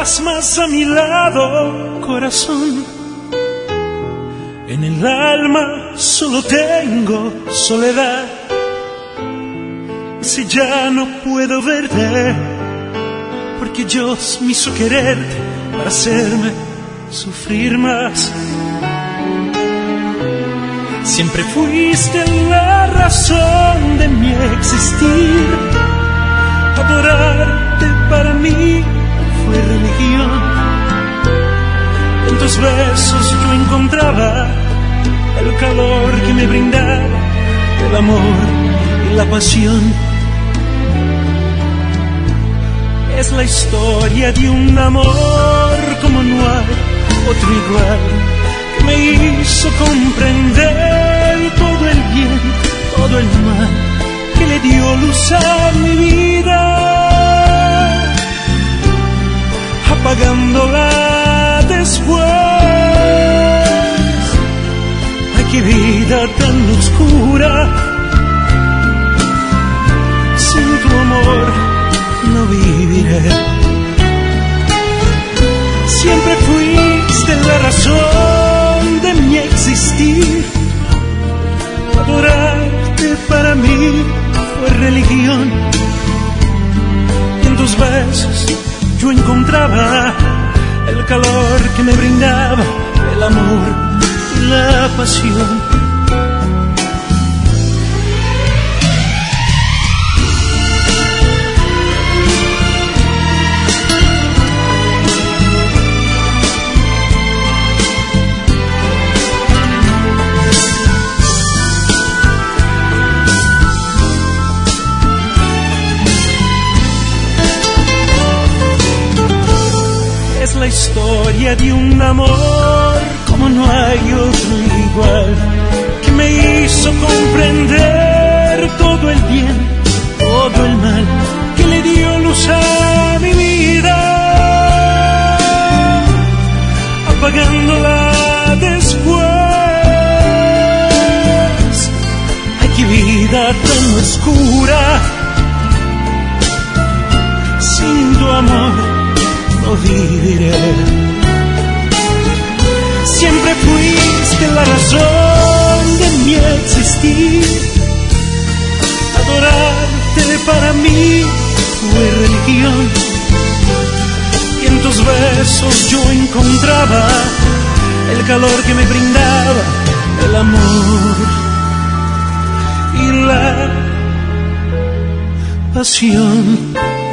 estás más a mi lado, corazón. En el alma solo tengo soledad. Si ya no puedo verte, porque Dios me hizo quererte para hacerme sufrir más. Siempre fuiste la razón de mi existir. Adorarte para mí fue religión. En tus besos yo encontraba el calor que me brindaba el amor y la pasión. Es la historia de un amor como no hay otro igual, que me hizo comprender todo el bien, todo el mal, que le dio luz a mi vida, apagándola después. Ay, qué vida tan oscura, sin tu amor no viviré. Siempre fuiste la razón de mi existir. Adorarte para mí fue religión. Y en tus besos yo encontraba el calor que me brindaba el amor y la pasión. Es la historia de un amor como no hay otro igual, que me hizo comprender todo el bien, todo el mal, que le dio luz a mi vida, apagándola después. Ay, qué vida tan oscura, sin tu amor no viviré. Siempre fuiste la razón de mi existir. Adorarte para mí fue religión. Y en tus besos yo encontraba el calor que me brindaba el amor y la pasión.